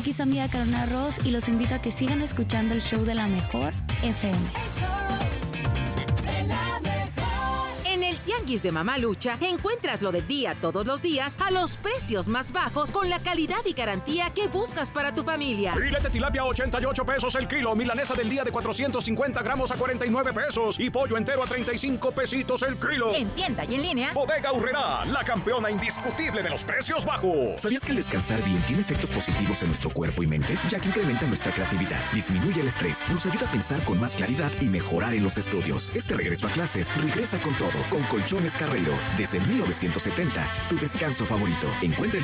Aquí su amiga Carolina Ross y los invito a que sigan escuchando el show de la mejor FM. En el Tianguis de Mamalucha encuentras lo del día todos los días a los precios más bajos con la calidad y garantía que buscas para tu familia. Filete tilapia 88 pesos el kilo, milanesa del día de 450 gramos a 49 pesos y pollo entero a 35 pesitos el kilo. En tienda y en línea. Bodega Aurrerá, la campeona indiscutible de los precios bajos. ¿Sabías que el descansar bien tiene efectos positivos en nuestro cuerpo y mente? Ya que incrementa nuestra creatividad, disminuye el estrés, nos ayuda a pensar con más claridad y mejorar en los estudios. Este regreso a clases regresa con todo, con Colchones Carreiro. Desde 1970, tu descanso favorito. Encuentra el